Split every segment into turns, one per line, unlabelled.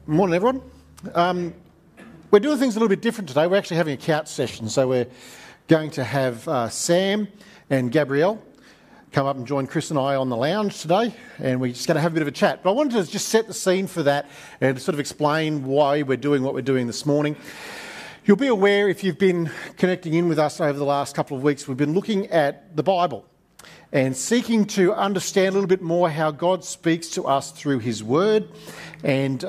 Morning, everyone. We're doing things a little bit different today. We're actually having a couch session, so we're going to have Sam and Gabrielle come up and join Chris and I on the lounge today, and we're just going to have a bit of a chat. But I wanted to just set the scene for that and sort of explain why we're doing what we're doing this morning. You'll be aware, if you've been connecting in with us over the last couple of weeks, we've been looking at the Bible and seeking to understand a little bit more how God speaks to us through His Word, and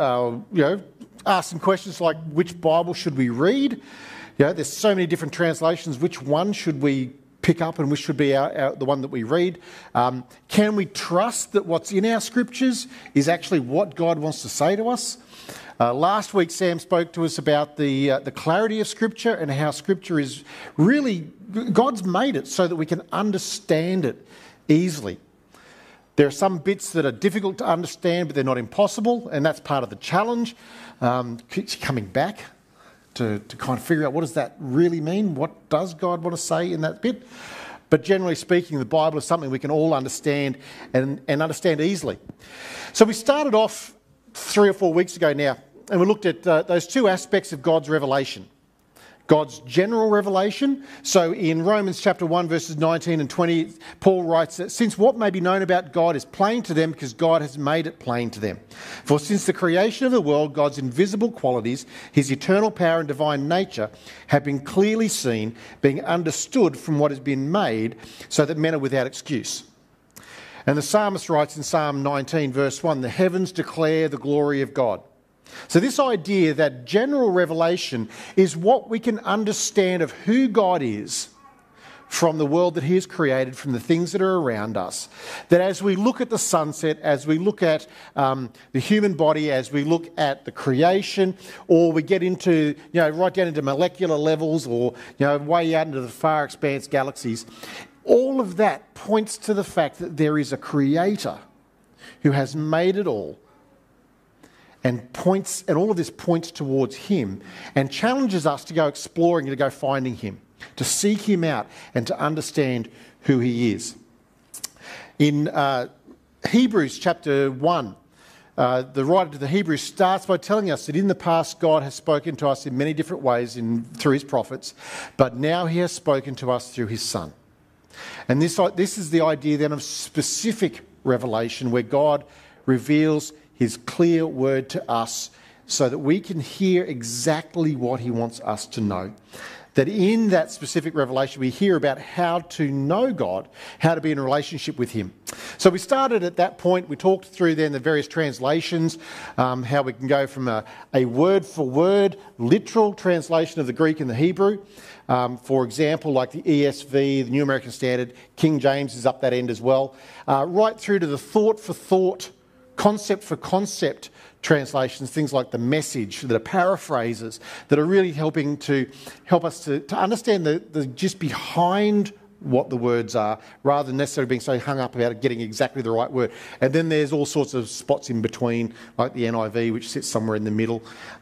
asking questions like, which Bible should we read? There's so many different translations. Which one should we pick up, and which should be the one that we read? Can we trust that what's in our scriptures is actually what God wants to say to us? Last week, Sam spoke to us about the clarity of Scripture and how Scripture is really, God's made it so that we can understand it easily. There are some bits that are difficult to understand, but they're not impossible, and that's part of the challenge. Keeps coming back to kind of figure out, what does that really mean? What does God want to say in that bit? But generally speaking, the Bible is something we can all understand and understand easily. So we started off 3 or 4 weeks ago now, and we looked at those two aspects of God's revelation. God's general revelation. So in Romans chapter 1 verses 19 and 20, Paul writes that since what may be known about God is plain to them because God has made it plain to them. For since the creation of the world, God's invisible qualities, His eternal power and divine nature have been clearly seen, being understood from what has been made, so that men are without excuse. And the psalmist writes in Psalm 19 verse 1, the heavens declare the glory of God. So this idea that general revelation is what we can understand of who God is from the world that He has created, from the things that are around us. That as we look at the sunset, as we look at the human body, as we look at the creation, or we get into, right down into molecular levels, or, way out into the far expanse galaxies, all of that points to the fact that there is a creator who has made it all. And all of this points towards Him and challenges us to go exploring and to go finding Him, to seek Him out and to understand who He is. In Hebrews chapter 1, the writer to the Hebrews starts by telling us that in the past God has spoken to us in many different ways through His prophets, but now He has spoken to us through His Son. And this is the idea then of specific revelation, where God reveals His clear word to us so that we can hear exactly what He wants us to know. That in that specific revelation we hear about how to know God, how to be in a relationship with Him. So we started at that point. We talked through then the various translations, how we can go from a word-for-word literal translation of the Greek and the Hebrew. For example, like the ESV, the New American Standard, King James is up that end as well, right through to the thought-for-thought, concept-for-concept translations, things like the Message, that are paraphrases, that are really helping to help us to understand the gist behind what the words are, rather than necessarily being so hung up about getting exactly the right word. And then there's all sorts of spots in between, like the NIV, which sits somewhere in the middle,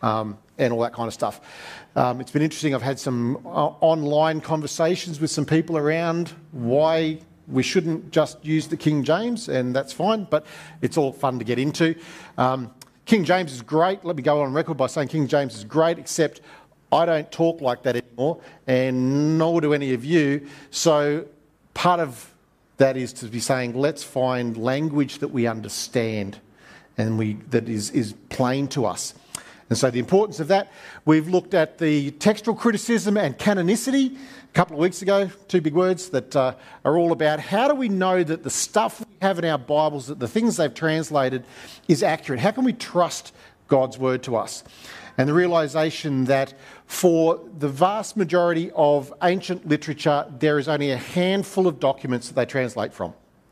and all that kind of stuff. It's been interesting. I've had some online conversations with some people around why we shouldn't just use the King James, and that's fine, but it's all fun to get into. King James is great. Let me go on record by saying King James is great, except I don't talk like that anymore, and nor do any of you. So part of that is to be saying, let's find language that we understand and that is plain to us. And so the importance of that, we've looked at the textual criticism and canonicity a couple of weeks ago, two big words that are all about how do we know that the stuff we have in our Bibles, that the things they've translated is accurate? How can we trust God's word to us? And the realisation that for the vast majority of ancient literature, there is only a handful of documents that they translate from.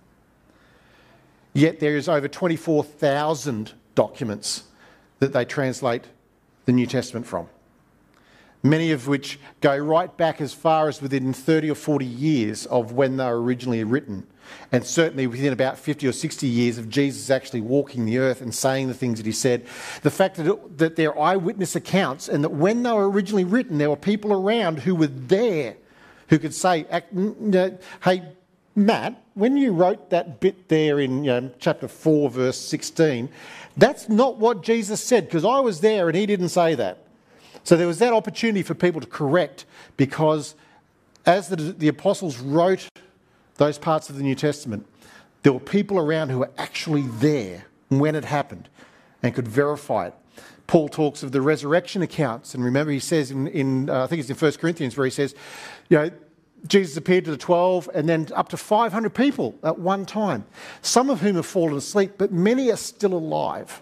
Yet there is over 24,000 documents that they translate the New Testament from. Many of which go right back as far as within 30 or 40 years of when they were originally written. And certainly within about 50 or 60 years of Jesus actually walking the earth and saying the things that He said. The fact that they're eyewitness accounts, and that when they were originally written, there were people around who were there who could say, hey, Matt, when you wrote that bit there in chapter 4, verse 16, that's not what Jesus said, because I was there and he didn't say that. So there was that opportunity for people to correct, because as the apostles wrote those parts of the New Testament, there were people around who were actually there when it happened and could verify it. Paul talks of the resurrection accounts, and remember he says in I think it's in 1 Corinthians where he says, Jesus appeared to the 12 and then up to 500 people at one time, some of whom have fallen asleep, but many are still alive.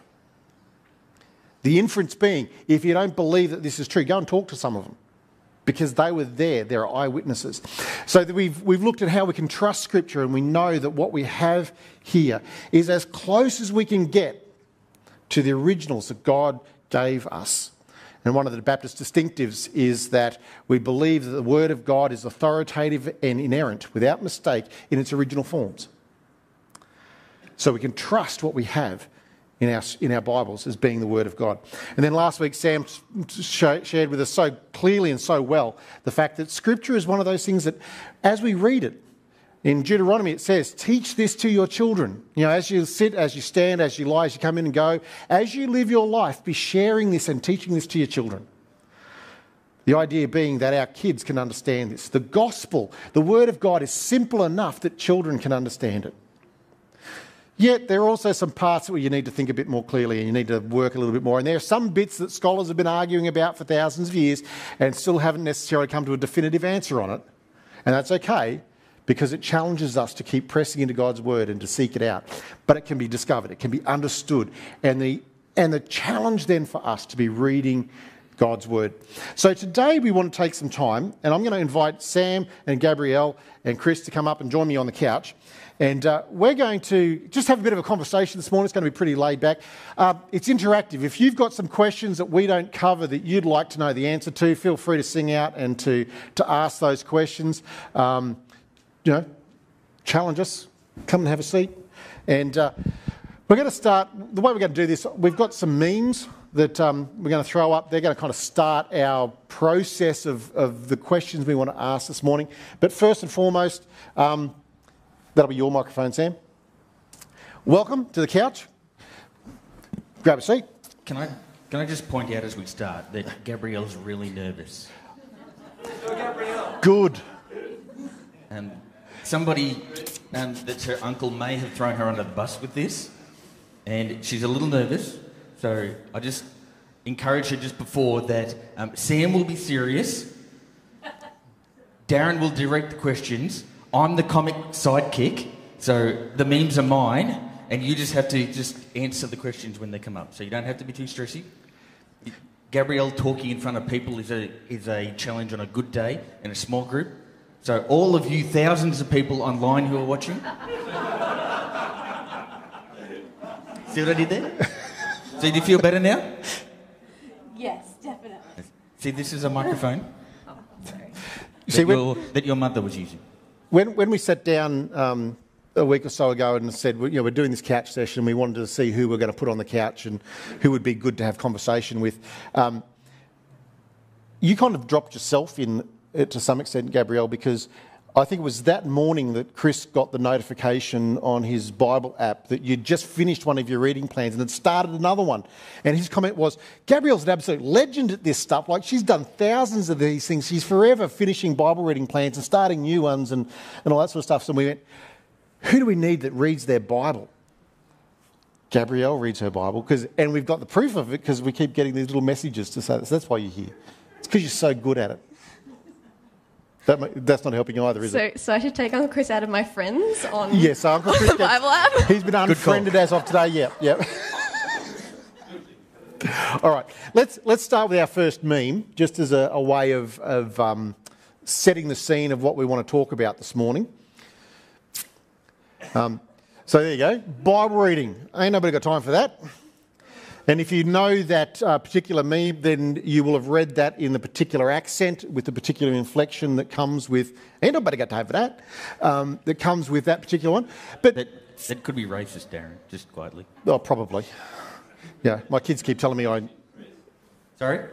The inference being, if you don't believe that this is true, go and talk to some of them, because they were there. They're eyewitnesses. So that we've looked at how we can trust Scripture, and we know that what we have here is as close as we can get to the originals that God gave us. And one of the Baptist distinctives is that we believe that the Word of God is authoritative and inerrant, without mistake, in its original forms. So we can trust what we have in our Bibles as being the Word of God. And then last week, Sam shared with us so clearly and so well the fact that Scripture is one of those things that, as we read it, in Deuteronomy it says, teach this to your children. As you sit, as you stand, as you lie, as you come in and go, as you live your life, be sharing this and teaching this to your children. The idea being that our kids can understand this. The gospel, the Word of God, is simple enough that children can understand it. Yet there are also some parts where you need to think a bit more clearly and you need to work a little bit more. And there are some bits that scholars have been arguing about for thousands of years and still haven't necessarily come to a definitive answer on it. And that's okay, because it challenges us to keep pressing into God's Word and to seek it out. But it can be discovered, it can be understood. And the challenge then for us to be reading God's Word. So today we want to take some time, and I'm going to invite Sam and Gabrielle and Chris to come up and join me on the couch. And we're going to just have a bit of a conversation this morning. It's going to be pretty laid back. It's interactive. If you've got some questions that we don't cover that you'd like to know the answer to, feel free to sing out and to ask those questions. Challenge us. Come and have a seat. And we're going to start, the way we're going to do this, we've got some memes that we're going to throw up. They're going to kind of start our process of the questions we want to ask this morning. But first and foremost, that'll be your microphone, Sam. Welcome to the couch. Grab a seat.
Can I just point out as we start that Gabrielle's really nervous.
Good.
Somebody that's her uncle may have thrown her under the bus with this, and she's a little nervous. So I just encourage her just before that. Sam will be serious. Darren will direct the questions. I'm the comic sidekick, so the memes are mine, and you just have to just answer the questions when they come up. So you don't have to be too stressy. Gabrielle talking in front of people is a challenge on a good day in a small group. So all of you thousands of people online who are watching. See what I did there? So do you feel better now?
Yes, definitely.
See, this is a microphone
Sorry.
that your mother was using.
When we sat down a week or so ago and said, we're doing this couch session, we wanted to see who we're going to put on the couch and who would be good to have conversation with. You kind of dropped yourself in to some extent, Gabrielle, because I think it was that morning that Chris got the notification on his Bible app that you'd just finished one of your reading plans and had started another one. And his comment was, Gabrielle's an absolute legend at this stuff. Like, she's done thousands of these things. She's forever finishing Bible reading plans and starting new ones and all that sort of stuff. So we went, who do we need that reads their Bible? Gabrielle reads her Bible, and we've got the proof of it because we keep getting these little messages to say that. So that's why you're here. It's because you're so good at it. That's not helping either, is it?
So I should take Uncle Chris out of my friends on,
yes, Uncle Chris
the Bible app?
He's been unfriended as of today, yep. All right, let's start with our first meme, just as a way of setting the scene of what we want to talk about this morning. So there you go, Bible reading. Ain't nobody got time for that. And if you know that particular meme, then you will have read that in the particular accent with the particular inflection that comes with... Ain't nobody got time for that. That comes with that particular one. But
that could be racist, Darren, just quietly.
Oh, probably. Yeah, my kids keep telling me I...
Sorry?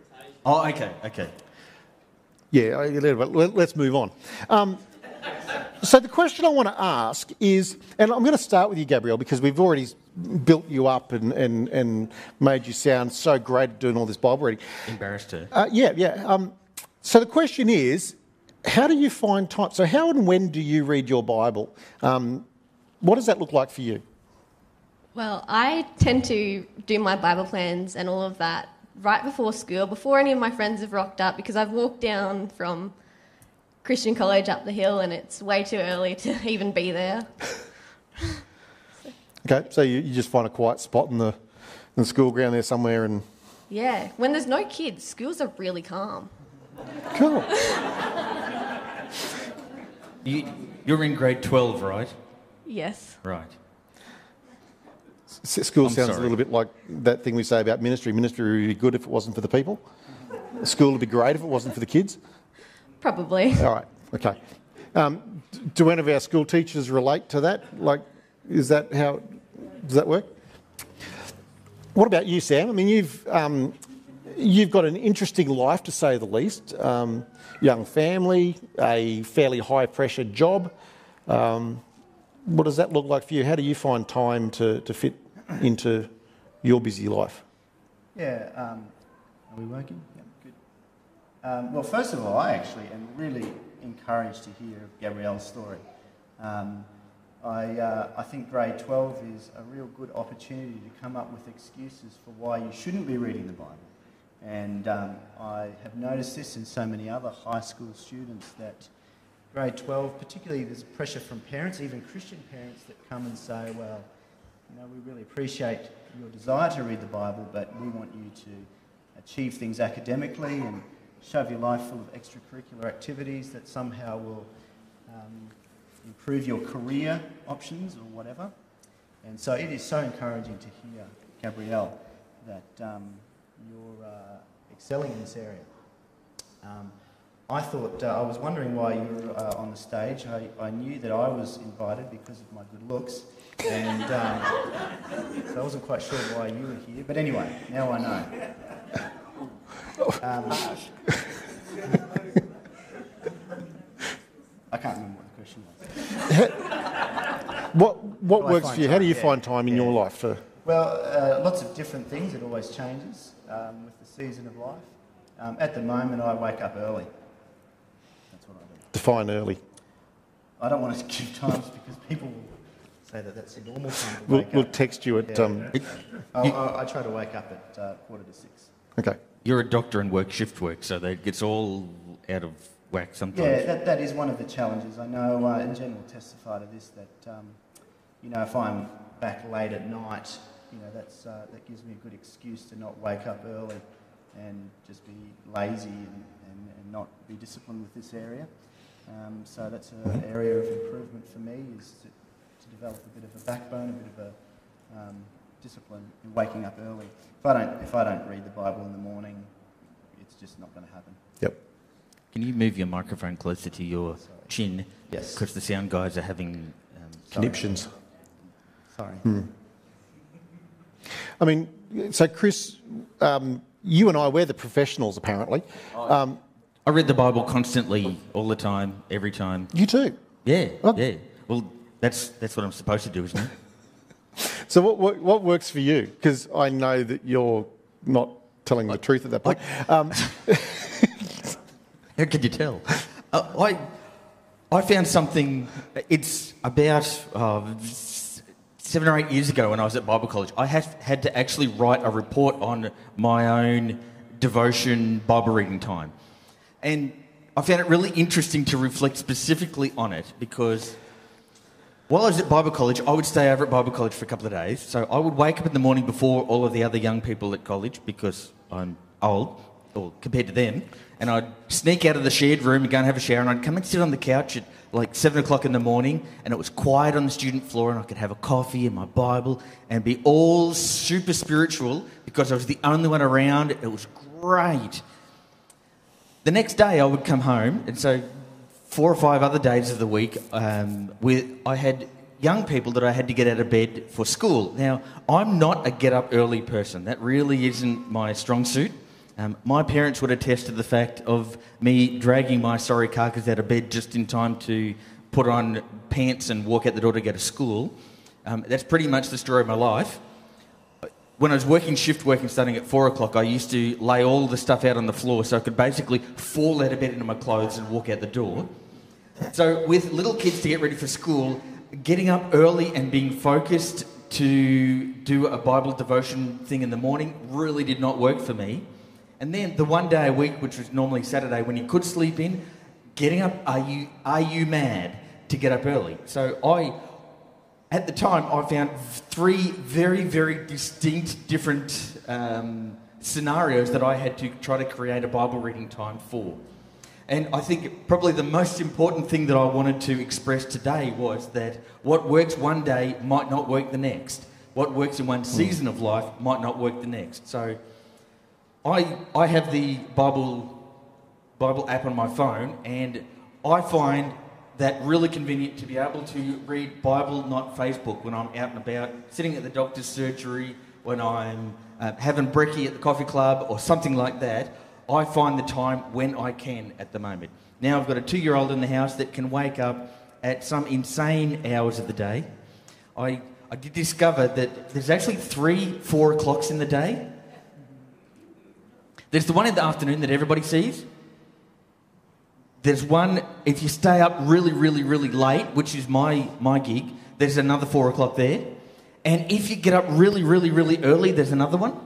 Oh, okay.
Yeah, let's move on. So the question I want to ask is, and I'm going to start with you, Gabrielle, because we've already built you up and made you sound so great at doing all this Bible reading.
Embarrassed her.
So the question is, how do you find time? So how and when do you read your Bible? What does that look like for you?
Well, I tend to do my Bible plans and all of that right before school, before any of my friends have rocked up, because I've walked down from Christian College up the hill and it's way too early to even be there.
Okay, so you just find a quiet spot in the school ground there somewhere and...
Yeah, when there's no kids, schools are really calm.
Cool.
You're in grade 12, right?
Yes.
Right.
School sounds a little bit like that thing we say about ministry. Ministry would be good if it wasn't for the people. School would be great if it wasn't for the kids.
Probably.
All right, okay. Do any of our school teachers relate to that? Like, does that work? What about you, Sam? I mean, you've got an interesting life, to say the least. Young family, a fairly high-pressure job. What does that look like for you? How do you find time to fit into your busy life?
Yeah, are we working? Yeah, good. Well, first of all, I actually am really encouraged to hear Gabrielle's story. I think grade 12 is a real good opportunity to come up with excuses for why you shouldn't be reading the Bible. And I have noticed this in so many other high school students that grade 12, particularly there's pressure from parents, even Christian parents, that come and say, well, you know, we really appreciate your desire to read the Bible, but we want you to achieve things academically and shove your life full of extracurricular activities that somehow will improve your career options or whatever. And so it is so encouraging to hear, Gabrielle, that you're excelling in this area. I thought, I was wondering why you were on the stage. I knew that I was invited because of my good looks, and so I wasn't quite sure why you were here. But anyway, now I know. I can't remember what the question was.
What works for you? How do you find time in your life for?
Well, lots of different things. It always changes with the season of life. At the moment, I wake up early. That's what I do.
Define early.
I don't want to give times because people will say that that's a normal time to wake up.
We'll text you at...
I try to wake up at 5:45.
Okay.
You're a doctor and work shift work, so that gets all out of whack sometimes.
Yeah, that is one of the challenges. I know, and Jen will testify to this, that, you know, if I'm back late at night, you know, that gives me a good excuse to not wake up early and just be lazy and not be disciplined with this area. So that's an area of improvement for me, is to develop a bit of a backbone, a bit of a discipline in waking up early. If I don't read the Bible in the morning, it's just not going to happen.
Yep.
Can you move your microphone closer to your chin?
Yes.
Because the sound guys are having...
conniptions.
Sorry.
I mean, so Chris, you and I, we're the professionals apparently.
I read the Bible constantly, all the time, every time.
You too?
Yeah,
Oh.
yeah. Well, that's what I'm supposed to do, isn't it?
So what works for you? Because I know that you're not telling the truth at that point.
How could you tell? I found something. It's about 7 or 8 years ago when I was at Bible college. I had to actually write a report on my own devotion Bible reading time. And I found it really interesting to reflect specifically on it because while I was at Bible college, I would stay over at Bible college for a couple of days. So I would wake up in the morning before all of the other young people at college because I'm old, or compared to them, and I'd sneak out of the shared room and go and have a shower, and I'd come and sit on the couch at like 7 o'clock in the morning, and it was quiet on the student floor, and I could have a coffee and my Bible and be all super spiritual because I was the only one around. It was great. The next day I would come home, and so 4 or 5 other days of the week, I had young people that I had to get out of bed for school. Now, I'm not a get-up early person. That really isn't my strong suit. My parents would attest to the fact of me dragging my sorry carcass out of bed just in time to put on pants and walk out the door to go to school. That's pretty much the story of my life. When I was shift working, starting at 4 o'clock, I used to lay all the stuff out on the floor so I could basically fall out of bed into my clothes and walk out the door. So with little kids to get ready for school, getting up early and being focused to do a Bible devotion thing in the morning really did not work for me. And then the one day a week, which was normally Saturday, when you could sleep in, getting up, are you mad to get up early? So at the time, I found 3 very, very distinct different scenarios that I had to try to create a Bible reading time for. And I think probably the most important thing that I wanted to express today was that what works one day might not work the next. What works in one season of life might not work the next. So I have the Bible app on my phone, and I find that really convenient to be able to read Bible, not Facebook, when I'm out and about, sitting at the doctor's surgery, when I'm having brekkie at the coffee club or something like that. I find the time when I can at the moment. Now I've got a 2-year-old in the house that can wake up at some insane hours of the day. I did discover that there's actually 3 4 o'clocks in the day. There's the one in the afternoon that everybody sees. There's one, if you stay up really, really, really late, which is my gig, there's another 4 o'clock there. And if you get up really, really, really early, there's another one.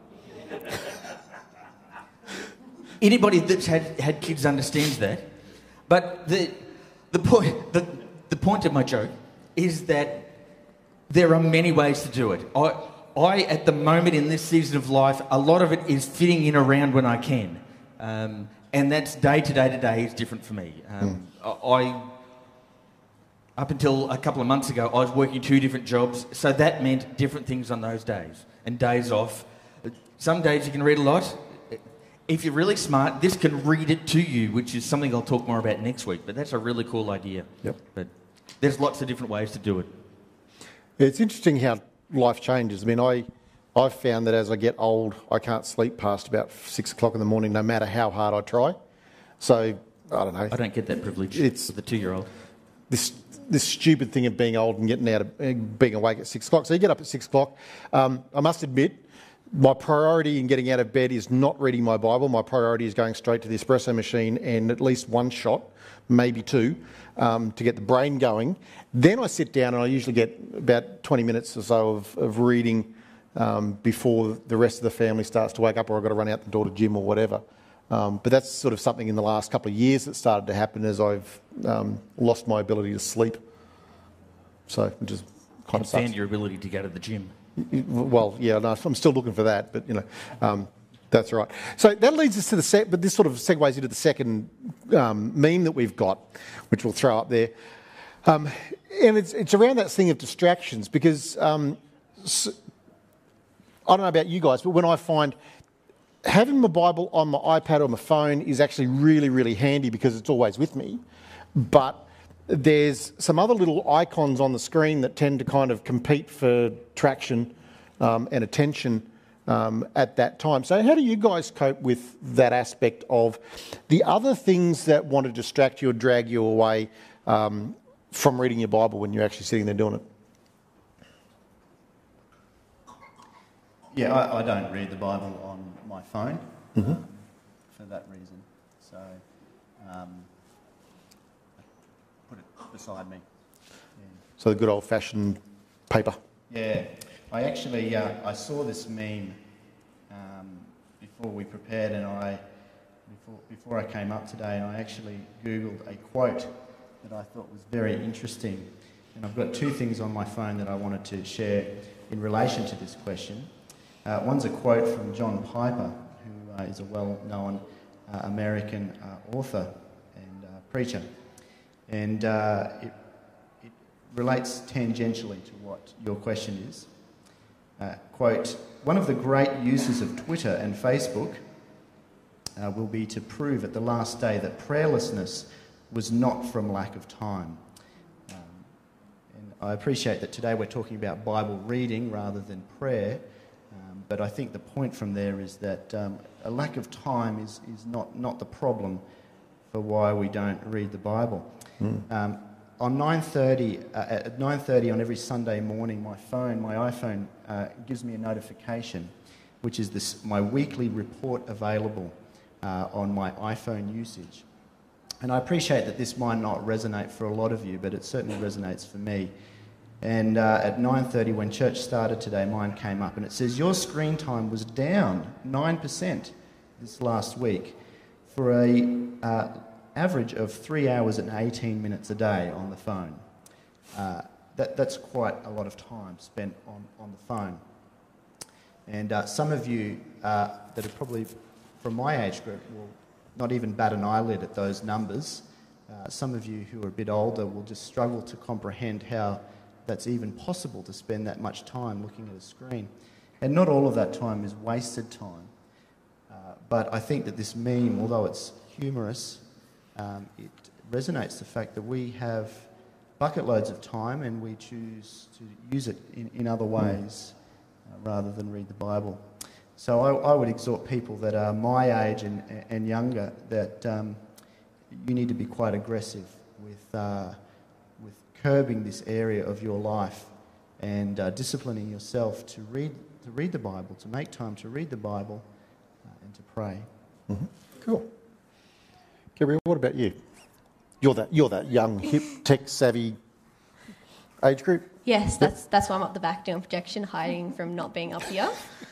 Anybody that's had kids understands that. But the point of my joke is that there are many ways to do it. I, at the moment in this season of life, a lot of it is fitting in around when I can. And that's day to day is different for me. Up until a couple of months ago, I was working 2 different jobs, so that meant different things on those days. And days off. Some days you can read a lot. If you're really smart, this can read it to you, which is something I'll talk more about next week. But that's a really cool idea.
Yep.
But there's lots of different ways to do it.
It's interesting how life changes. I mean, I've found that as I get old, I can't sleep past about 6 o'clock in the morning, no matter how hard I try. So, I don't know.
I don't get that privilege
It's
with the 2-year-old.
This stupid thing of being old and getting out of being awake at 6 o'clock. So you get up at 6 o'clock. I must admit, my priority in getting out of bed is not reading my Bible. My priority is going straight to the espresso machine and at least 1 shot, maybe 2, to get the brain going. Then I sit down and I usually get about 20 minutes or so of reading before the rest of the family starts to wake up, or I've got to run out the door to gym or whatever. But that's sort of something in the last couple of years that started to happen as I've lost my ability to sleep. So, which is kind of sucks.
And your ability to go to the gym.
Well, yeah, no, I'm still looking for that, but that's right. So that leads us to but this sort of segues into the second meme that we've got, which we'll throw up there, and it's around that thing of distractions, because I don't know about you guys, but when I find having my Bible on my iPad or my phone is actually really, really handy because it's always with me, but there's some other little icons on the screen that tend to kind of compete for traction and attention at that time. So how do you guys cope with that aspect of the other things that want to distract you or drag you away from reading your Bible when you're actually sitting there doing it?
Yeah, I don't read the Bible on my phone for that reason. So put it beside me. Yeah.
So the good old-fashioned paper.
Yeah, I actually I saw this meme before we prepared, and before I came up today, I actually Googled a quote that I thought was very interesting. And I've got 2 things on my phone that I wanted to share in relation to this question. One's a quote from John Piper, who is a well-known American author and preacher. And it relates tangentially to what your question is. Quote, "One of the great uses of Twitter and Facebook will be to prove at the last day that prayerlessness was not from lack of time." And I appreciate that today we're talking about Bible reading rather than prayer, but I think the point from there is that a lack of time is not the problem for why we don't read the Bible. on 9:30 at 9:30 on every Sunday morning, my iPhone gives me a notification, which is my weekly report available on my iPhone usage. And I appreciate that this might not resonate for a lot of you, but it certainly resonates for me. And at 9:30, when church started today, mine came up, and it says, your screen time was down 9% this last week for an average of 3 hours and 18 minutes a day on the phone. That's quite a lot of time spent on the phone. And some of you that are probably from my age group will not even bat an eyelid at those numbers. Some of you who are a bit older will just struggle to comprehend how that's even possible to spend that much time looking at a screen. And not all of that time is wasted time. But I think that this meme, although it's humorous, it resonates the fact that we have bucket loads of time and we choose to use it in other ways rather than read the Bible. So I would exhort people that are my age and younger that you need to be quite aggressive with curbing this area of your life and disciplining yourself to read the Bible, to make time to read the Bible and to pray.
Mm-hmm. Cool. Gabrielle, what about you? You're that young, hip, tech-savvy age group?
Yes, that's why I'm up the back doing projection, hiding from not being up here.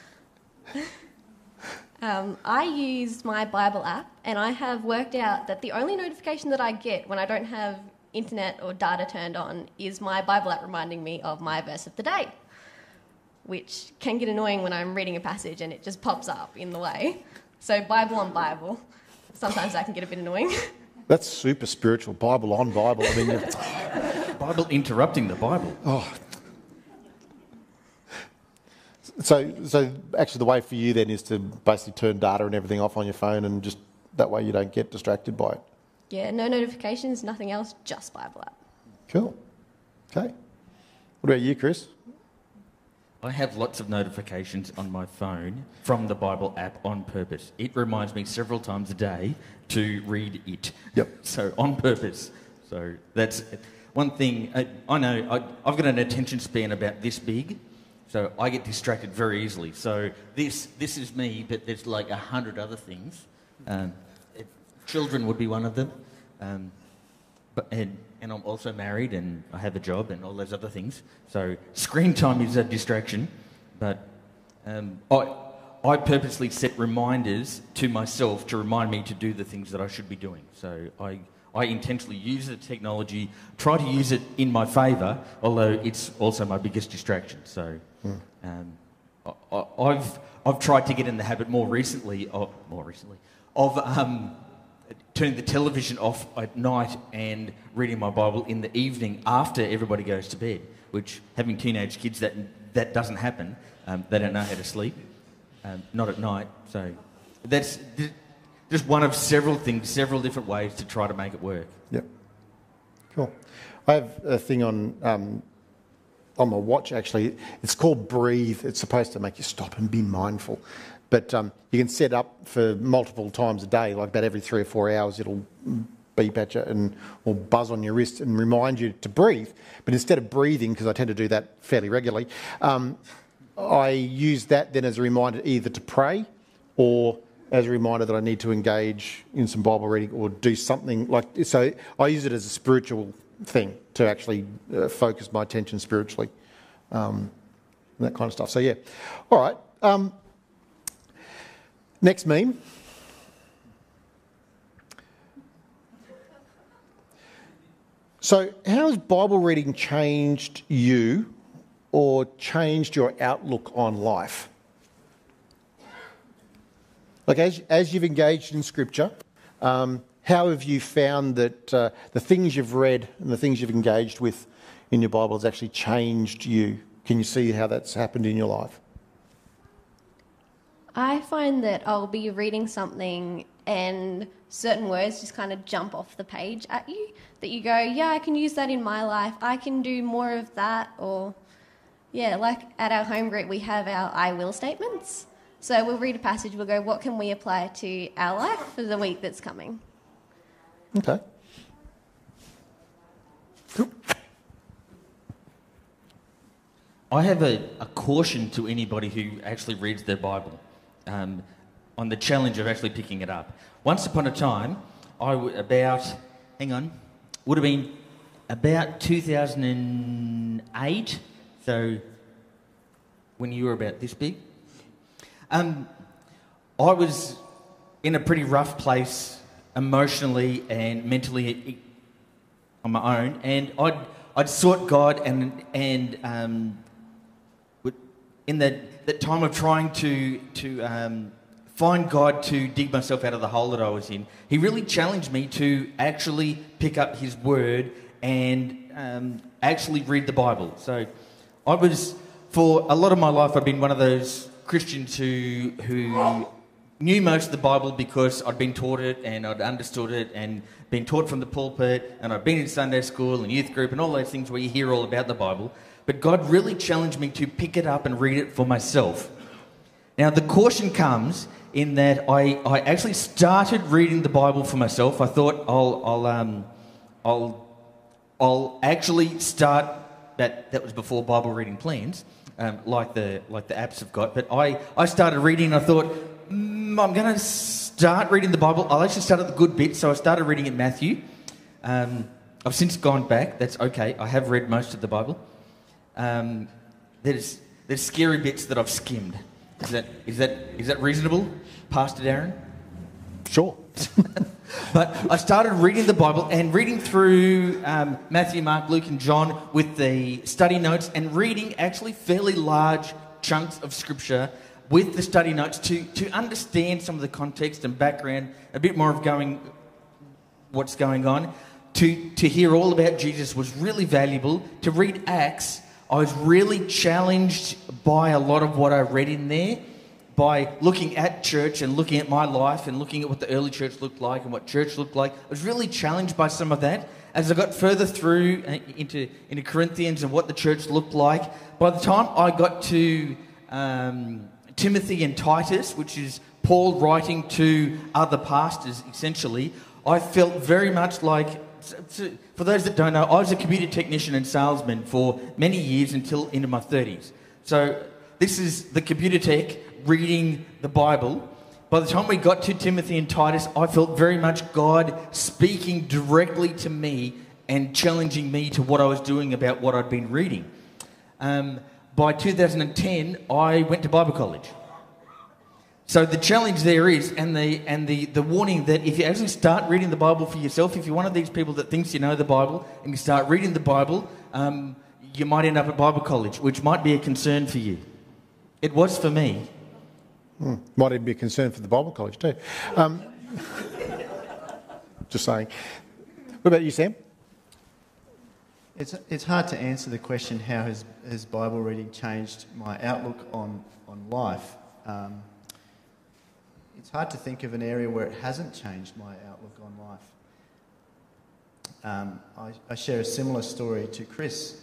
I use my Bible app, and I have worked out that the only notification that I get when I don't have internet or data turned on is my Bible app reminding me of my verse of the day, which can get annoying when I'm reading a passage and it just pops up in the way. So Bible on Bible, sometimes that can get a bit annoying.
That's super spiritual, Bible on Bible. I mean,
Bible interrupting the Bible.
Oh. So actually the way for you then is to basically turn data and everything off on your phone, and just that way you don't get distracted by it.
Yeah, no notifications, nothing else, just Bible app.
Cool. Okay. What about you, Chris?
I have lots of notifications on my phone from the Bible app on purpose. It reminds me several times a day to read it.
Yep.
So on purpose. So that's one thing. I know I've got an attention span about this big, so I get distracted very easily. So this is me, but there's like 100 other things. Children would be one of them. And I'm also married and I have a job and all those other things. So screen time is a distraction. But I purposely set reminders to myself to remind me to do the things that I should be doing. So I intentionally use the technology, try to use it in my favour, although it's also my biggest distraction. So I've tried to get in the habit more recently of turning the television off at night and reading my Bible in the evening after everybody goes to bed, which, having teenage kids, that doesn't happen. They don't know how to sleep, not at night. So that's just one of several things, several different ways to try to make it work.
Yep. Cool. I have a thing on my watch, actually. It's called Breathe. It's supposed to make you stop and be mindful. But you can set up for multiple times a day, like about every 3 or 4 hours, it'll beep at you or buzz on your wrist and remind you to breathe. But instead of breathing, because I tend to do that fairly regularly, I use that then as a reminder either to pray or as a reminder that I need to engage in some Bible reading or do something like. So I use it as a spiritual thing to actually focus my attention spiritually, and that kind of stuff. So yeah, all right. Next meme. So how has Bible reading changed you or changed your outlook on life? Like as you've engaged in Scripture, how have you found that the things you've read and the things you've engaged with in your Bible has actually changed you? Can you see how that's happened in your life?
I find that I'll be reading something and certain words just kind of jump off the page at you, that you go, yeah, I can use that in my life, I can do more of that, or, yeah, like at our home group we have our I will statements. So we'll read a passage, we'll go, what can we apply to our life for the week that's coming?
Okay.
I have a caution to anybody who actually reads their Bible on the challenge of actually picking it up. Once upon a time, would have been about 2008, so when you were about this big. I was in a pretty rough place emotionally and mentally on my own, and I'd sought God and in that time of trying to find God to dig myself out of the hole that I was in, He really challenged me to actually pick up His Word and actually read the Bible. So I was, for a lot of my life, I've been one of those Christians who knew most of the Bible because I'd been taught it and I'd understood it and been taught from the pulpit, and I'd been in Sunday school and youth group and all those things where you hear all about the Bible. But God really challenged me to pick it up and read it for myself. Now, the caution comes in that I actually started reading the Bible for myself. I thought I'll actually start. That was before Bible reading plans, like the apps have got. But I started reading. And I thought I'm going to start reading the Bible. I'll actually start at the good bit. So I started reading in Matthew. I've since gone back. That's okay. I have read most of the Bible. There's scary bits that I've skimmed. Is that reasonable, Pastor Darren?
Sure.
But I started reading the Bible and reading through Matthew, Mark, Luke and John with the study notes, and reading actually fairly large chunks of Scripture with the study notes to understand some of the context and background, a bit more of what's going on. To hear all about Jesus was really valuable. To read Acts, I was really challenged by a lot of what I read in there, by looking at church and looking at my life and looking at what the early church looked like and what church looked like. I was really challenged by some of that. As I got further through into Corinthians and what the church looked like, by the time I got to Timothy and Titus, which is Paul writing to other pastors, essentially, I felt very much like... For those that don't know, I was a computer technician and salesman for many years until into my 30s. So this is the computer tech reading the Bible. By the time we got to Timothy and Titus, I felt very much God speaking directly to me and challenging me to what I was doing about what I'd been reading. By 2010, I went to Bible college. So the challenge there is, and the warning that if you actually start reading the Bible for yourself, if you're one of these people that thinks you know the Bible and you start reading the Bible, you might end up at Bible college, which might be a concern for you. It was for me.
Might even be a concern for the Bible college too. Just saying. What about you, Sam?
It's hard to answer the question, how has Bible reading changed my outlook on life? It's hard to think of an area where it hasn't changed my outlook on life. I share a similar story to Chris.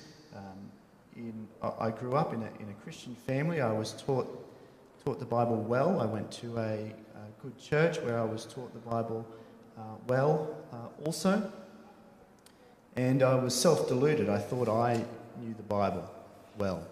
I grew up in a Christian family. I was taught the Bible well. I went to a good church where I was taught the Bible well also. And I was self-deluded. I thought I knew the Bible well.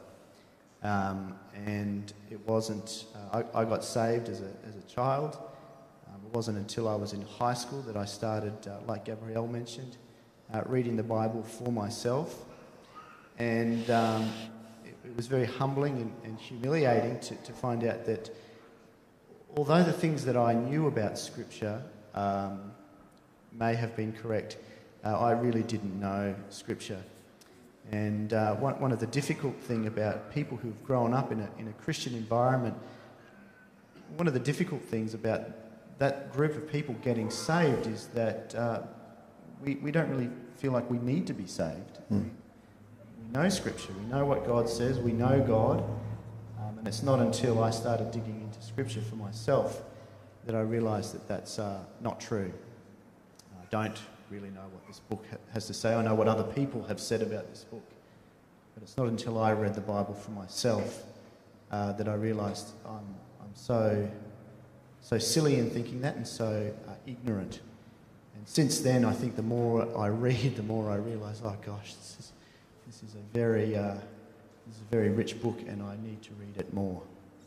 And it wasn't... I got saved as a child. It wasn't until I was in high school that I started, like Gabrielle mentioned, reading the Bible for myself. And it was very humbling and humiliating to find out that although the things that I knew about Scripture may have been correct, I really didn't know Scripture. And one of the difficult things about people who've grown up in a Christian environment, one of the difficult things about that group of people getting saved is that we don't really feel like we need to be saved. We know Scripture, we know what God says, we know God, and it's not until I started digging into Scripture for myself that I realised that that's not true. I don't really know what this book has to say. I know what other people have said about this book, but it's not until I read the Bible for myself that I realised I'm so silly in thinking that, and so ignorant. since then, I think the more I read, the more I realise, oh gosh, this is a very rich book, and I need to read it more.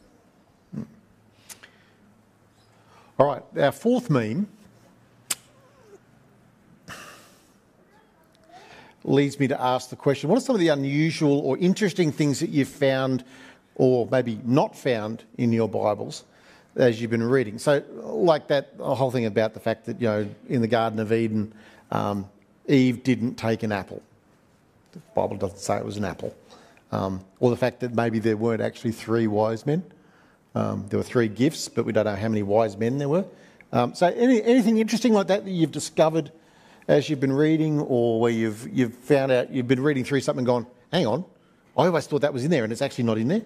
All right, our fourth meme leads me to ask the question, what are some of the unusual or interesting things that you've found or maybe not found in your Bibles as you've been reading? So like that whole thing about the fact that, in the Garden of Eden, Eve didn't take an apple. The Bible doesn't say it was an apple. Or the fact that maybe there weren't actually 3 wise men. There were 3 gifts, but we don't know how many wise men there were. So anything interesting like that you've discovered as you've been reading, or where you've found out you've been reading through something and gone, hang on, I always thought that was in there and it's actually not in there?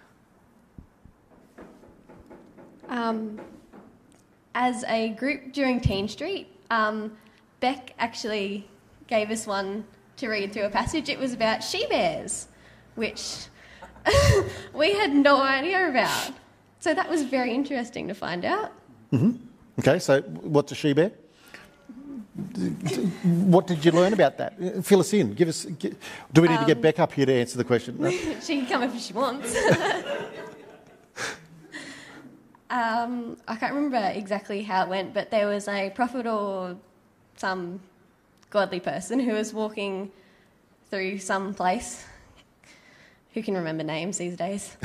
As a group during Teen Street, Beck actually gave us one to read through a passage. It was about she-bears, which we had no idea about. So that was very interesting to find out.
Mm-hmm. Okay, so what's a she-bear? What did you learn about that? Fill us in. Do we need to get Beck up here to answer the question? No?
She can come if she wants. I can't remember exactly how it went, but there was a prophet or some godly person who was walking through some place. Who can remember names these days?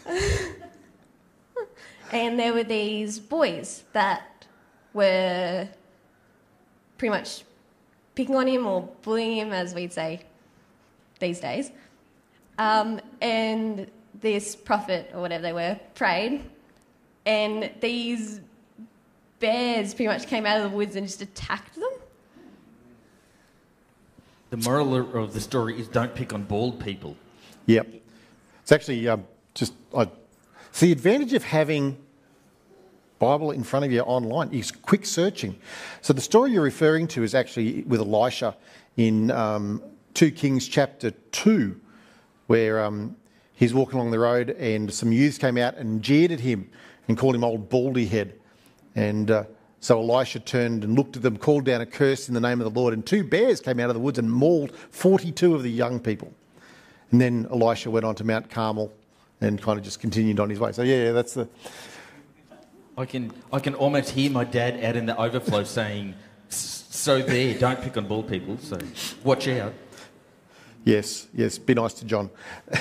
And there were these boys that were pretty much picking on him or bullying him, as we'd say these days. And this prophet, or whatever they were, prayed, and these bears pretty much came out of the woods and just attacked them.
The moral of the story is don't pick on bald people.
Yep. It's actually it's the advantage of having Bible in front of you online is quick searching. So the story you're referring to is actually with Elisha in 2 Kings chapter 2, where he's walking along the road and some youths came out and jeered at him and called him old baldy head. And so Elisha turned and looked at them, called down a curse in the name of the Lord, and 2 bears came out of the woods and mauled 42 of the young people. And then Elisha went on to Mount Carmel and kind of just continued on his way. So yeah, that's the...
I can almost hear my dad out in the overflow saying, so there, don't pick on bald people, so watch out.
Yes, be nice to John.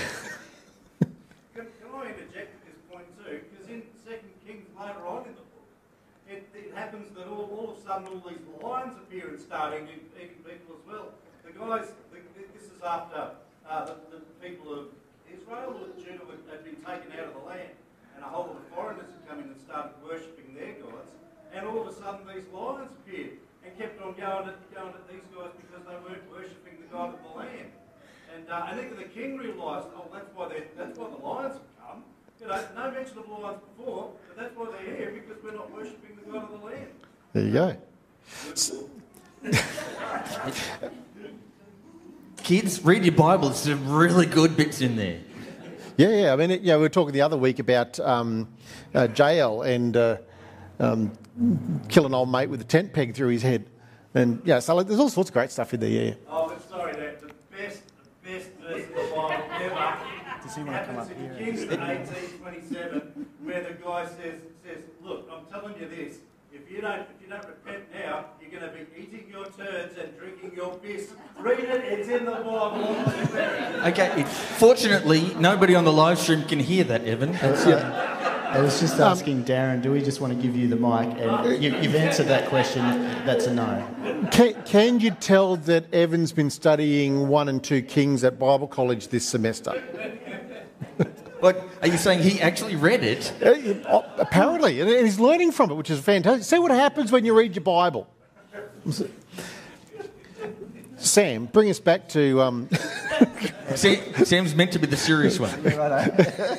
Can I interject at this point too? Because in 2 Kings later on in the book, it happens that all of a sudden all these lions appear and start eating people as well. This is after the people of Israel or Judah had been taken out of the land, and a whole lot of foreigners had come in and started worshipping their gods, and all of a sudden these lions appeared and kept on going at these guys because they weren't worshipping the God of the land. And I think the king realised, that's why the lions have come. No mention of lions before, but that's why they're here, because we're not worshipping the God of the land.
There you go.
Kids, read your Bible. There's some really good bits in there.
Yeah. I mean, we were talking the other week about Jael and kill an old mate with a tent peg through his head. And so there's all sorts of great stuff in there, yeah.
Oh, but sorry, the best verse in the Bible ever
Does he want to come up
happens
here?
in Kings 18:27, where the guy says, look, I'm telling you this, if you don't repent now, you're going to be eating your turds and drinking your piss. Read it, it's in the Bible.
Okay, fortunately, nobody on the live stream can hear that, Evan.
I was just asking Darren, do we just want to give you the mic? And you've answered that question. That's a no.
Can you tell that Evan's been studying 1 and 2 Kings at Bible College this semester?
What, are you saying he actually read it?
Apparently, and he's learning from it, which is fantastic. See what happens when you read your Bible. Sam, bring us back to...
See, Sam's meant to be the serious one.
You're going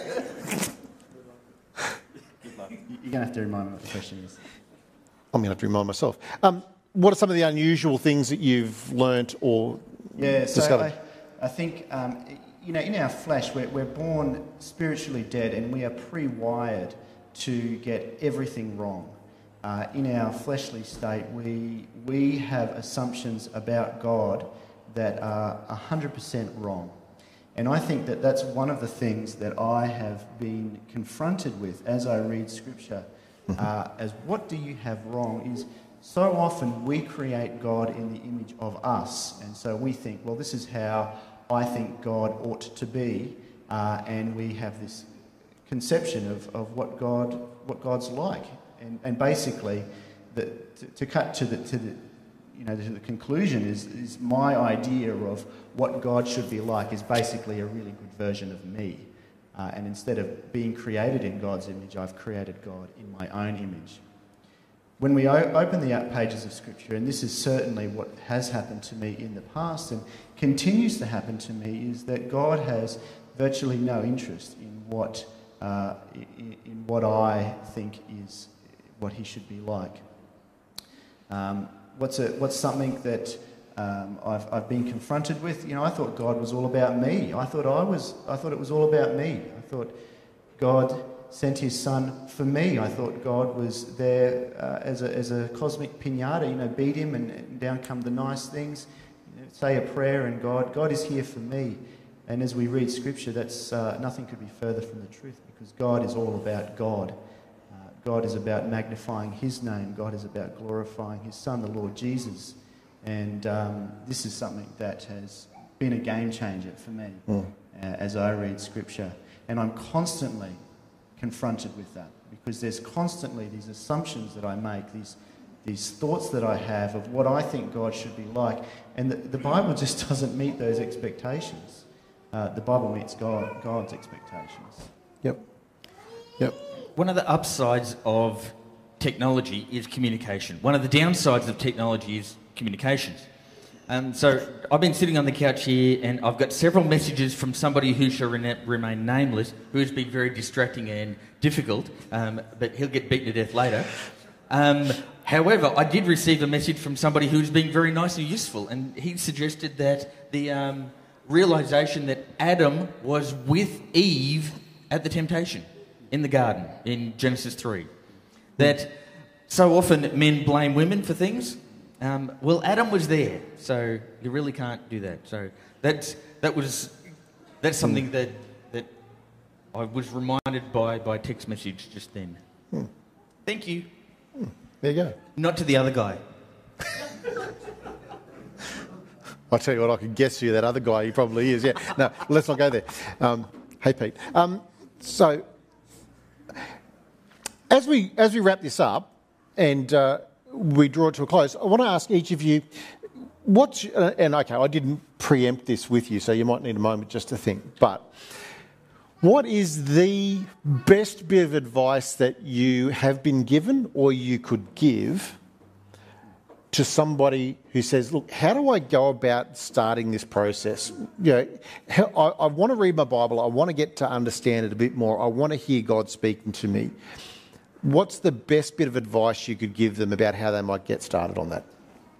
to have to remind me what the question is.
I'm going to have to remind myself. What are some of the unusual things that you've learnt or discovered?
So I think, in our flesh, we're born spiritually dead and we are pre-wired to get everything wrong. in our fleshly state, we have assumptions about God that are 100% wrong. And I think that that's one of the things that I have been confronted with as I read Scripture, as what do you have wrong, is so often we create God in the image of us. And so we think, well, this is how I think God ought to be. And we have this conception of what God's like. And basically, to cut to the conclusion is my idea of what God should be like is basically a really good version of me. And instead of being created in God's image, I've created God in my own image. When we open the pages of Scripture, and this is certainly what has happened to me in the past and continues to happen to me, is that God has virtually no interest in what I think is what he should be like. What's something that I've been confronted with? I thought God was all about me. I thought it was all about me. I thought God sent his son for me. I thought God was there as a cosmic piñata. Beat him and down come the nice things. Say a prayer and God is here for me. And as we read Scripture, that's nothing could be further from the truth, because God is all about God. God is about magnifying his name. God is about glorifying his Son, the Lord Jesus. And this is something that has been a game changer for me as I read Scripture. And I'm constantly confronted with that, because there's constantly these assumptions that I make, these thoughts that I have of what I think God should be like. And the Bible just doesn't meet those expectations. The Bible meets God's expectations.
Yep.
One of the upsides of technology is communication. One of the downsides of technology is communications. So I've been sitting on the couch here and I've got several messages from somebody who shall remain nameless, who has been very distracting and difficult, but he'll get beaten to death later. However, I did receive a message from somebody who's been very nice and useful, and he suggested that the realisation that Adam was with Eve at the temptation in the garden in Genesis 3. That so often men blame women for things. Well, Adam was there, so you really can't do that. So that's something that I was reminded by text message just then. Thank you.
There you go.
Not to the other guy.
I'll tell you what, I can guess you that other guy, he probably is, yeah. No, let's not go there. Hey, Pete. So, as we wrap this up and we draw it to a close, I want to ask each of you, I didn't preempt this with you, so you might need a moment just to think, but what is the best bit of advice that you have been given or you could give to somebody who says, look, how do I go about starting this process? I want to read my Bible, I want to get to understand it a bit more, I want to hear God speaking to me. What's the best bit of advice you could give them about how they might get started on that?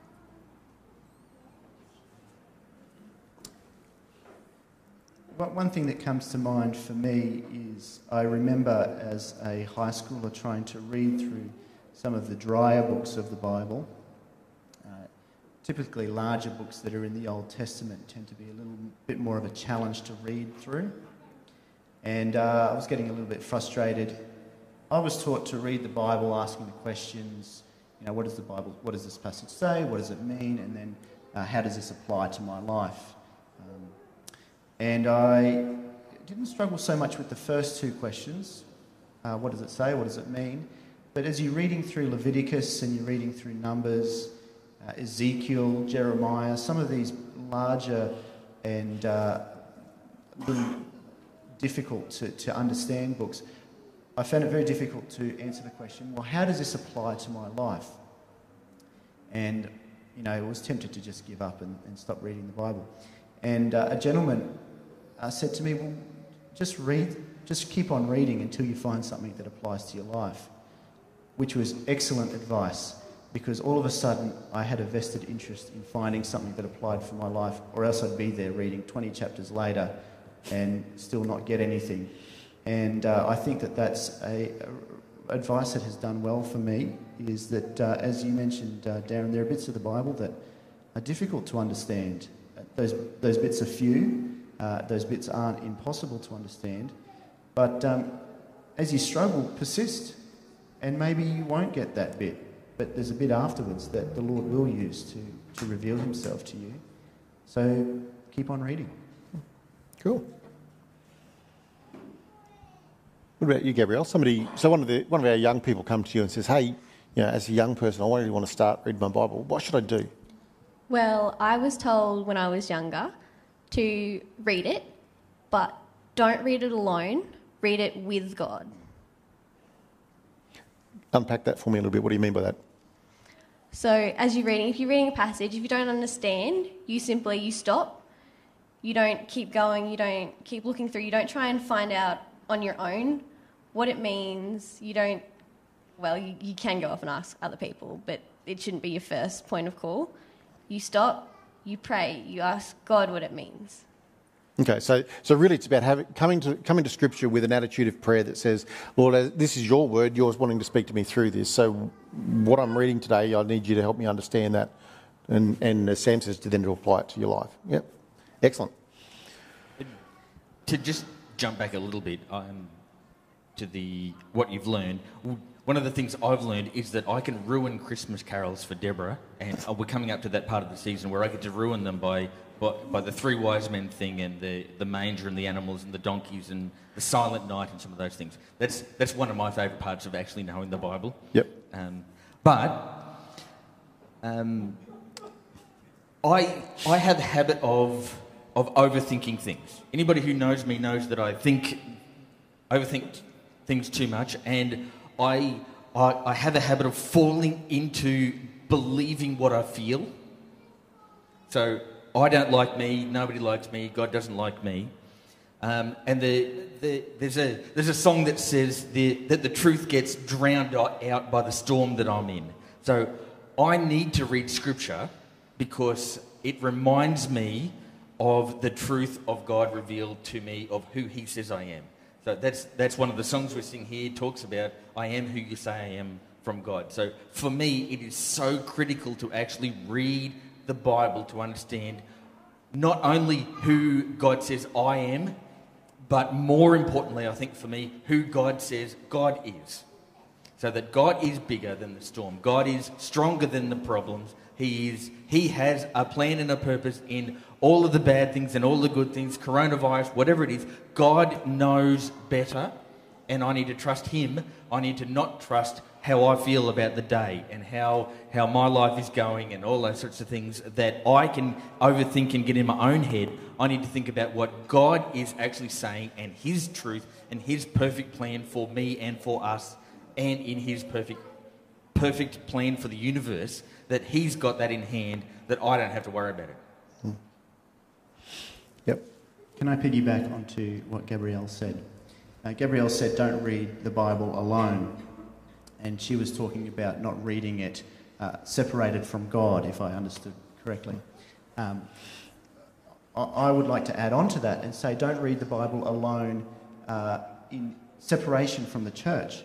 One thing that comes to mind for me is I remember as a high schooler trying to read through some of the drier books of the Bible. Typically larger books that are in the Old Testament tend to be a little bit more of a challenge to read through. And I was getting a little bit frustrated. I was taught to read the Bible asking the questions, what does this passage say, what does it mean, and then how does this apply to my life? And I didn't struggle so much with the first two questions, what does it say, what does it mean, but as you're reading through Leviticus and you're reading through Numbers, Ezekiel, Jeremiah, some of these larger and difficult to understand books, I found it very difficult to answer the question, well, how does this apply to my life? And, I was tempted to just give up and stop reading the Bible. And a gentleman said to me, well, just keep on reading until you find something that applies to your life, which was excellent advice, because all of a sudden I had a vested interest in finding something that applied for my life, or else I'd be there reading 20 chapters later and still not get anything. And I think that that's a advice that has done well for me is that, as you mentioned, Darren, there are bits of the Bible that are difficult to understand. Those bits are few. Those bits aren't impossible to understand. But as you struggle, persist. And maybe you won't get that bit. But there's a bit afterwards that the Lord will use to reveal himself to you. So keep on reading.
Cool. What about you, Gabrielle? So one of our young people come to you and says, "Hey, as a young person, I really want to start reading my Bible. What should I do?"
Well, I was told when I was younger to read it, but don't read it alone. Read it with God.
Unpack that for me a little bit. What do you mean by that?
So as you're reading, if you're reading a passage, if you don't understand, you stop. You don't keep going. You don't keep looking through. You don't try and find out on your own what it means. You don't, well, you can go off and ask other people, but it shouldn't be your first point of call. You stop, you pray, you ask God what it means.
Okay, so really it's about coming to Scripture with an attitude of prayer that says, "Lord, this is your word, yours wanting to speak to me through this. So what I'm reading today, I need you to help me understand that." And as Sam says, to apply it to your life. Yep, excellent.
To just jump back a little bit to what you've learned. One of the things I've learned is that I can ruin Christmas carols for Deborah, and we're coming up to that part of the season where I get to ruin them by the three wise men thing and the manger and the animals and the donkeys and the silent night and some of those things. That's one of my favourite parts of actually knowing the Bible.
Yep.
I have a habit of overthinking things. Anybody who knows me knows that I overthink things too much, and I have a habit of falling into believing what I feel. So I don't like me, nobody likes me, God doesn't like me. And there's a song that says that the truth gets drowned out by the storm that I'm in. So I need to read Scripture because it reminds me of the truth of God revealed to me of who he says I am. So that's one of the songs we sing here, talks about I am who you say I am from God. So for me, it is so critical to actually read the Bible to understand not only who God says I am, but more importantly, I think for me, who God says God is. So that God is bigger than the storm. God is stronger than the problems. He has a plan and a purpose in all of the bad things and all the good things, coronavirus, whatever it is. God knows better, and I need to trust him. I need to not trust how I feel about the day and how my life is going and all those sorts of things that I can overthink and get in my own head. I need to think about what God is actually saying and his truth and his perfect plan for me and for us, and in his perfect plan for the universe, that he's got that in hand, that I don't have to worry about it.
Yep.
Can I piggyback onto what Gabrielle said? Gabrielle said, don't read the Bible alone. And she was talking about not reading it separated from God, if I understood correctly. I would like to add on to that and say, don't read the Bible alone in separation from the church.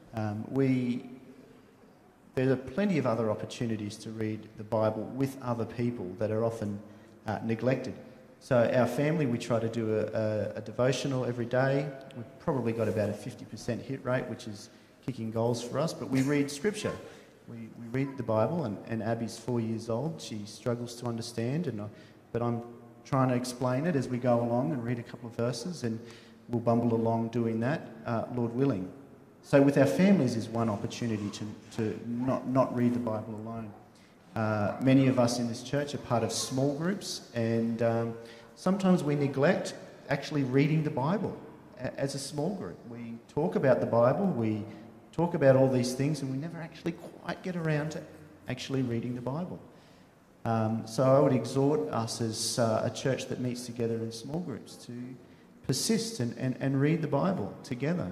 There are plenty of other opportunities to read the Bible with other people that are often neglected. So our family, we try to do a devotional every day. We've probably got about a 50% hit rate, which is kicking goals for us, but we read Scripture. We read the Bible, and Abby's 4 years old. She struggles to understand, but I'm trying to explain it as we go along and read a couple of verses, and we'll bumble along doing that, Lord willing. So with our families is one opportunity to not read the Bible alone. Many of us in this church are part of small groups, and sometimes we neglect actually reading the Bible as a small group. We talk about the Bible, we talk about all these things, and we never actually quite get around to actually reading the Bible. So I would exhort us as a church that meets together in small groups to persist and read the Bible together.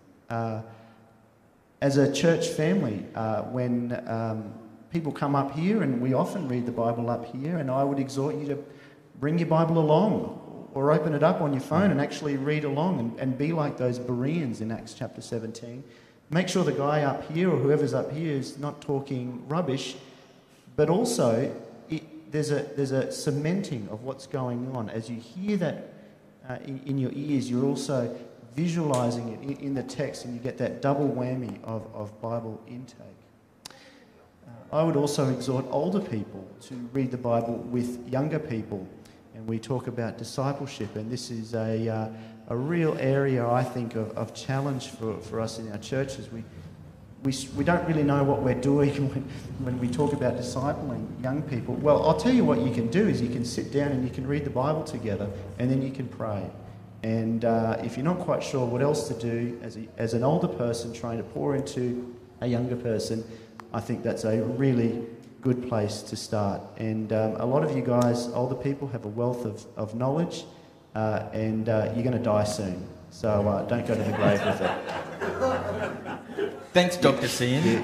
As a church family, when people come up here, and we often read the Bible up here, and I would exhort you to bring your Bible along or open it up on your phone and actually read along and be like those Bereans in Acts chapter 17 make sure the guy up here or whoever's up here is not talking rubbish, but also there's a cementing of what's going on. As you hear that in your ears, you're also visualising it in the text, and you get that double whammy of Bible intake. I would also exhort older people to read the Bible with younger people, and we talk about discipleship, and this is a real area, I think, of challenge for us in our churches. We don't really know what we're doing when we talk about discipling young people. Well, I'll tell you what you can do is you can sit down and you can read the Bible together, and then you can pray. And if you're not quite sure what else to do as an older person trying to pour into a younger person, I think that's a really good place to start. And a lot of you guys, older people, have a wealth of knowledge, and you're going to die soon. So don't go to the grave with it.
Thanks, Dr. Cian.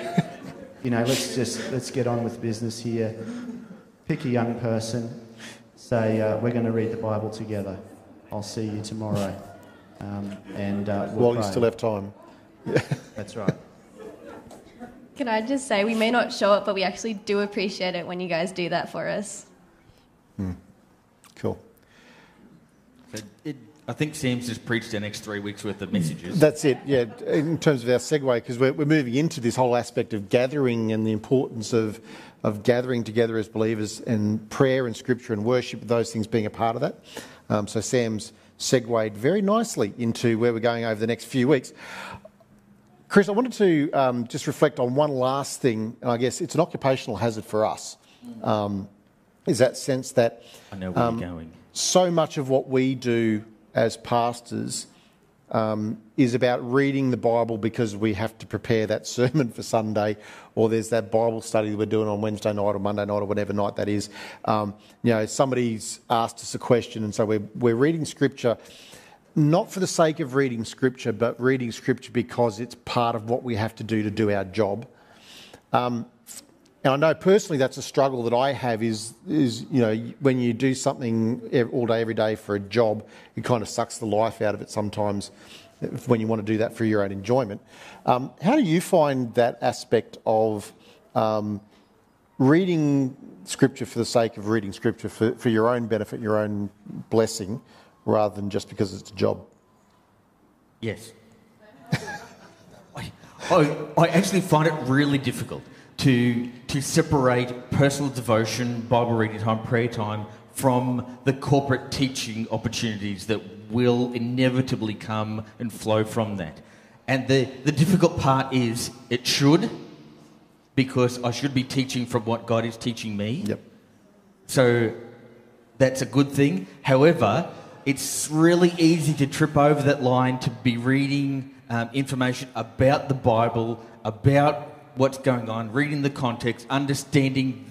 Let's get on with business here. Pick a young person. Say, we're going to read the Bible together. I'll see you tomorrow. We'll
While you
pray.
still have time.
That's right.
Can I just say, we may not show it, but we actually do appreciate it when you guys do that for us.
Cool.
I think Sam's just preached the next 3 weeks' worth of messages.
That's it, yeah, in terms of our segue, because we're moving into this whole aspect of gathering and the importance of gathering together as believers, and prayer and scripture and worship, those things being a part of that. So Sam's segued very nicely into where we're going over the next few weeks. Chris, I wanted to just reflect on one last thing, and I guess it's an occupational hazard for us, is that sense that
I know where you're going.
so much of what we do as pastors is about reading the Bible because we have to prepare that sermon for Sunday, or there's that Bible study that we're doing on Wednesday night or Monday night or whatever night that is. Somebody's asked us a question, and so we're reading Scripture, not for the sake of reading Scripture, but reading Scripture because it's part of what we have to do our job. And I know personally that's a struggle that I have is when you do something all day, every day for a job, it kind of sucks the life out of it sometimes when you want to do that for your own enjoyment. How do you find that aspect of reading Scripture for the sake of reading Scripture for your own benefit, your own blessing, rather than just because it's a job?
Yes. I actually find it really difficult to separate personal devotion, Bible reading time, prayer time from the corporate teaching opportunities that will inevitably come and flow from that. And the difficult part is it should, because I should be teaching from what God is teaching me.
Yep.
So that's a good thing. However, it's really easy to trip over that line, to be reading information about the Bible, about what's going on, reading the context, understanding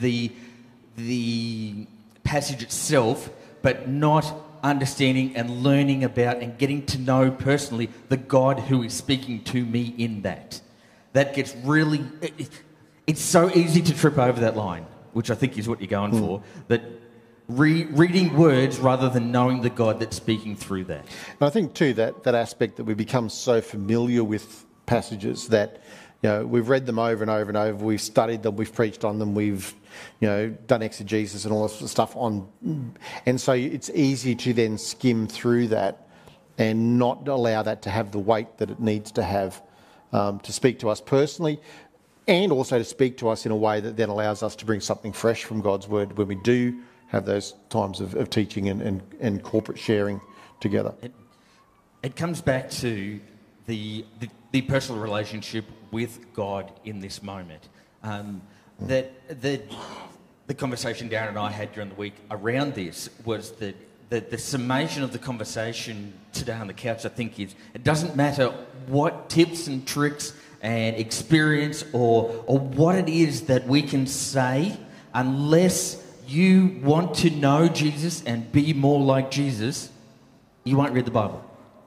the passage itself, but not understanding and learning about and getting to know personally the God who is speaking to me in that. That gets really... It's so easy to trip over that line, which I think is what you're going for, that reading words rather than knowing the God that's speaking through that.
And I think too that aspect that we become so familiar with passages that we've read them over and over and over, we've studied them, we've preached on them, we've done exegesis and all this stuff on, and so it's easy to then skim through that and not allow that to have the weight that it needs to have to speak to us personally, and also to speak to us in a way that then allows us to bring something fresh from God's Word when we do have those times of teaching and corporate sharing together.
It comes back to the personal relationship with God in this moment. That the conversation Darren and I had during the week around this was that the summation of the conversation today on the couch, I think, is it doesn't matter what tips and tricks and experience or what it is that we can say, unless you want to know Jesus and be more like Jesus, you won't read the Bible.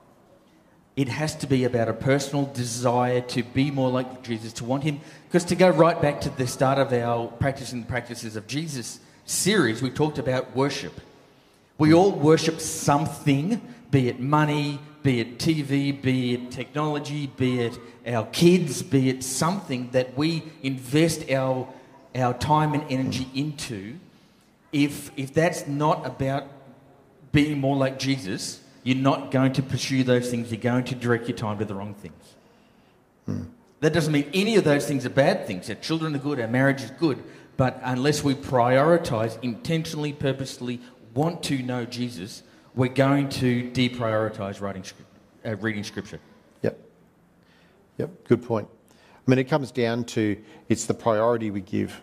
It has to be about a personal desire to be more like Jesus, to want him. Because to go right back to the start of our Practicing the Practices of Jesus series, we talked about worship. We all worship something, be it money, be it TV, be it technology, be it our kids, be it something that we invest our time and energy into, if that's not about being more like Jesus, you're not going to pursue those things. You're going to direct your time to the wrong things. That doesn't mean any of those things are bad things. Our children are good, our marriage is good, but unless we prioritise, intentionally, purposefully want to know Jesus, we're going to deprioritise reading Scripture.
Yep, good point. I mean, it comes down to it's the priority we give.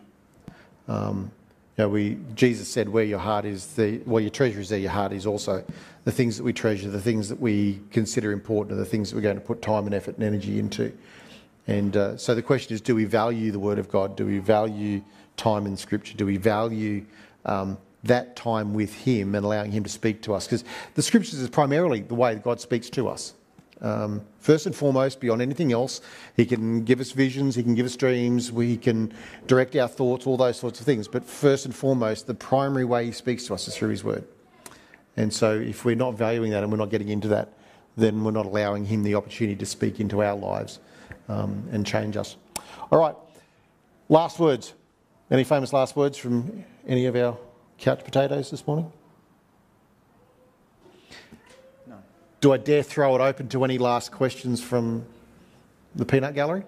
Jesus said, "Where your heart is, where your treasure is, there your heart is also." The things that we treasure, the things that we consider important, are the things that we're going to put time and effort and energy into. And so the question is, do we value the Word of God? Do we value time in Scripture? Do we value that time with Him and allowing Him to speak to us? Because the Scriptures is primarily the way that God speaks to us. First and foremost, beyond anything else, He can give us visions, He can give us dreams, we can direct our thoughts, all those sorts of things. But first and foremost, the primary way He speaks to us is through His Word. And so if we're not valuing that and we're not getting into that, then we're not allowing Him the opportunity to speak into our lives and change us. All right, last words. Any famous last words from any of our couch potatoes this morning?
No.
Do I dare throw it open to any last questions from the peanut gallery?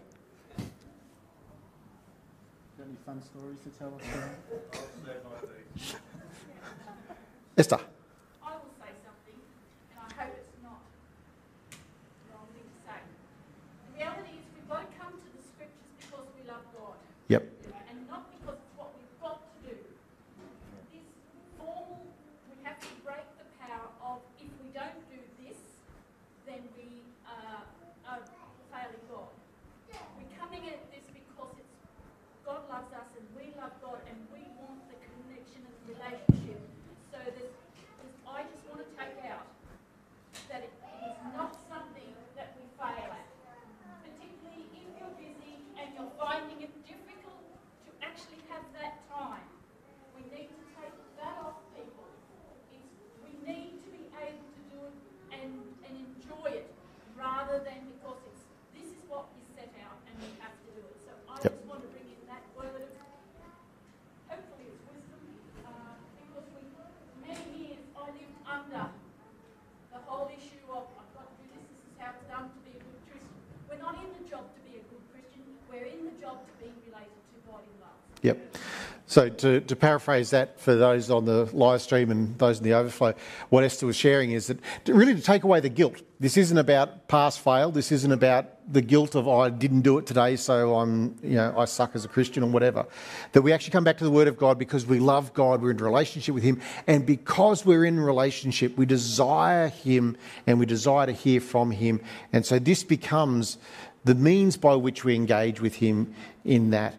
Got any fun stories to tell us?
Esther.
I will say something, and I hope it's not the wrong thing to say. The reality is we've got to come to the Scriptures because we love God.
Yep.
And not because it's what we've got to do. This formal, we have to break the power of if we don't do this, then we are failing God. We're coming at this because God loves us and we love God and we want the connection and the relationship. So I just want to take out that it is not something that we fail at. Particularly if you're busy and you're finding it difficult to actually have that time. We need to take that off people. We need to be able to do it and enjoy it rather than because this is what is set out and we have to do it. So I just want to bring in that word of, hopefully it's wisdom, because many years I lived under the whole issue of I've got to do this is how it's done to be a good Christian. We're not in the job to be a good Christian, we're in the job to be related to God in love.
Yep. So to paraphrase that for those on the live stream and those in the overflow, what Esther was sharing is that really to take away the guilt. This isn't about pass fail. This isn't about the guilt of I didn't do it today, so I suck as a Christian or whatever. That we actually come back to the Word of God because we love God, we're in relationship with Him, and because we're in relationship, we desire Him and we desire to hear from Him. And so this becomes the means by which we engage with Him in that.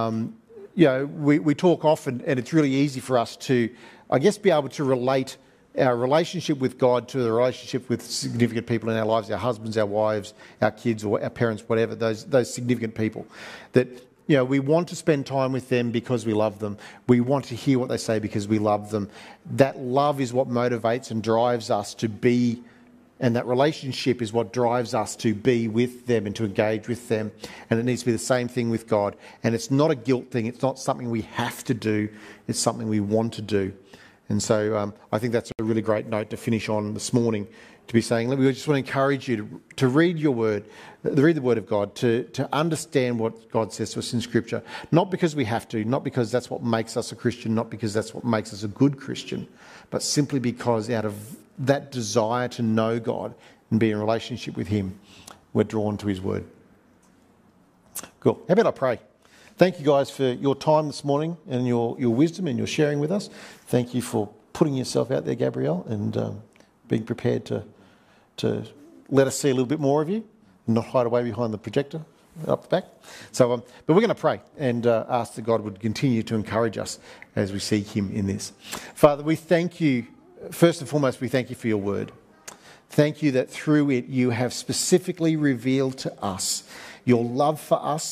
We talk often, and it's really easy for us to, I guess, be able to relate our relationship with God to the relationship with significant people in our lives, our husbands, our wives, our kids, or our parents, whatever, those significant people. That, we want to spend time with them because we love them. We want to hear what they say because we love them. That love is what motivates and drives us to be, and that relationship is what drives us to be with them and to engage with them. And it needs to be the same thing with God. And it's not a guilt thing. It's not something we have to do. It's something we want to do. And so I think that's a really great note to finish on this morning, to be saying, we just want to encourage you to read your word, read the Word of God, to understand what God says to us in Scripture. Not because we have to, not because that's what makes us a Christian, not because that's what makes us a good Christian, but simply because out of that desire to know God and be in relationship with Him, we're drawn to His Word. Cool. How about I pray? Thank you guys for your time this morning and your wisdom and your sharing with us. Thank you for putting yourself out there, Gabrielle, and being prepared to let us see a little bit more of you and not hide away behind the projector up the back. So, but we're going to pray and ask that God would continue to encourage us as we seek Him in this. Father, we thank you. First and foremost, we thank you for your word. Thank you that through it you have specifically revealed to us your love for us,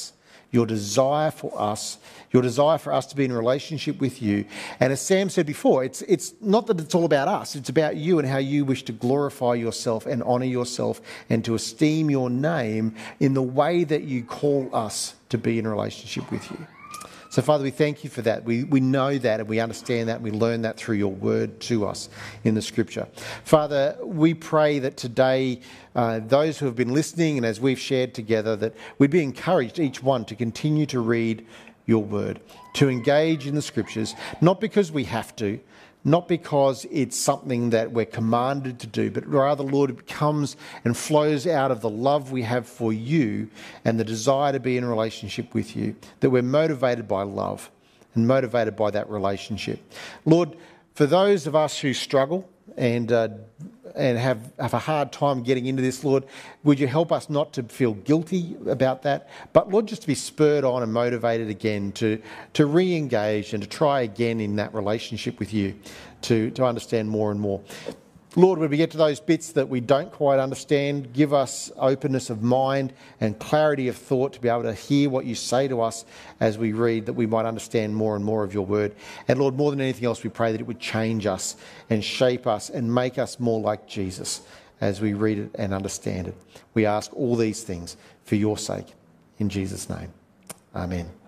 your desire for us to be in a relationship with you. And as Sam said before, it's not that it's all about us, it's about you and how you wish to glorify yourself and honour yourself and to esteem your name in the way that you call us to be in a relationship with you. So, Father, we thank you for that. We know that and we understand that and we learn that through your word to us in the Scripture. Father, we pray that today those who have been listening and as we've shared together, that we'd be encouraged, each one, to continue to read your word, to engage in the Scriptures, not because we have to, not because it's something that we're commanded to do, but rather, Lord, it comes and flows out of the love we have for you and the desire to be in a relationship with you, that we're motivated by love and motivated by that relationship. Lord, for those of us who struggle and have a hard time getting into this, Lord, would you help us not to feel guilty about that, but Lord, just to be spurred on and motivated again to re-engage and to try again in that relationship with you, to understand more and more. Lord, when we get to those bits that we don't quite understand, give us openness of mind and clarity of thought to be able to hear what you say to us as we read, that we might understand more and more of your word. And Lord, more than anything else, we pray that it would change us and shape us and make us more like Jesus as we read it and understand it. We ask all these things for your sake. In Jesus' name, amen.